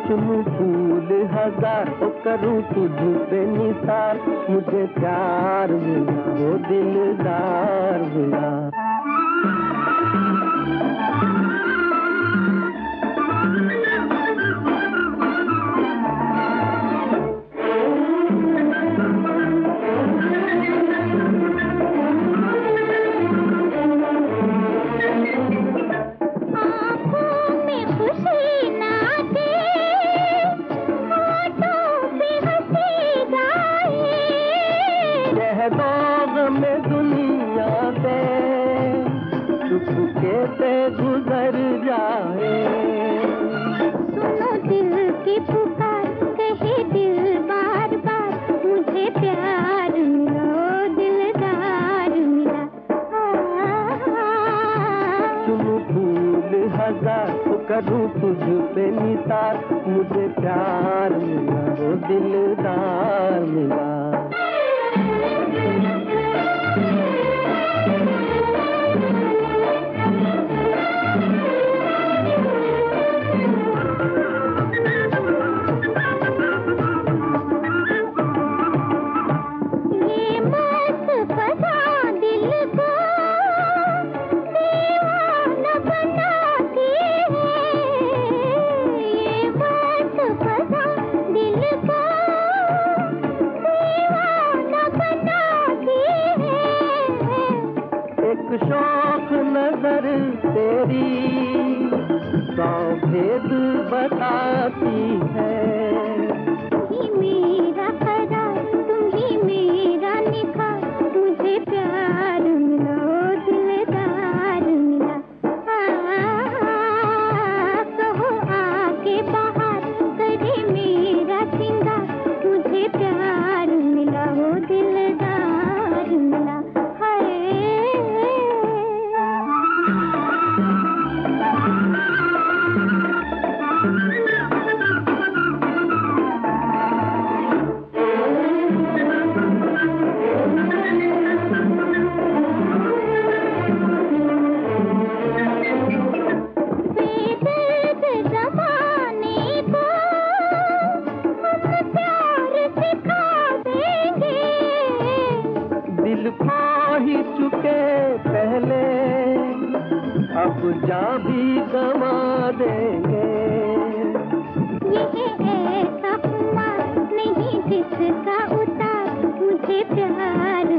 चुनूं फूल हजार ओ करूं तुझ पे निसार, मुझे प्यार मिला वो दिलदार मिला। में दुनिया से चुपके से गुजर जाए, सुनो दिल की पुकार, कहे दिल बार बार, मुझे प्यार मिला दिलदार मिला। चुनूं फूल हजार तो करूं तुझ पे निसार, मुझे प्यार मिला वो दिलदार मिला। शौक नजर तेरी सौ भेद बताती है, तुम ही मेरा करार, तुम ही मेरा निखार, मुझे प्यार मिला दिलदार मिला। कहो आके बाहर करे मेरा सिंगार, मुझे प्यार मिला वो दिलदार मिला। दिल खो ही चुके पहले अब जा भी गवा देंगे, ये ऐसा खुमार नहीं जिसका उतार, मुझे प्यार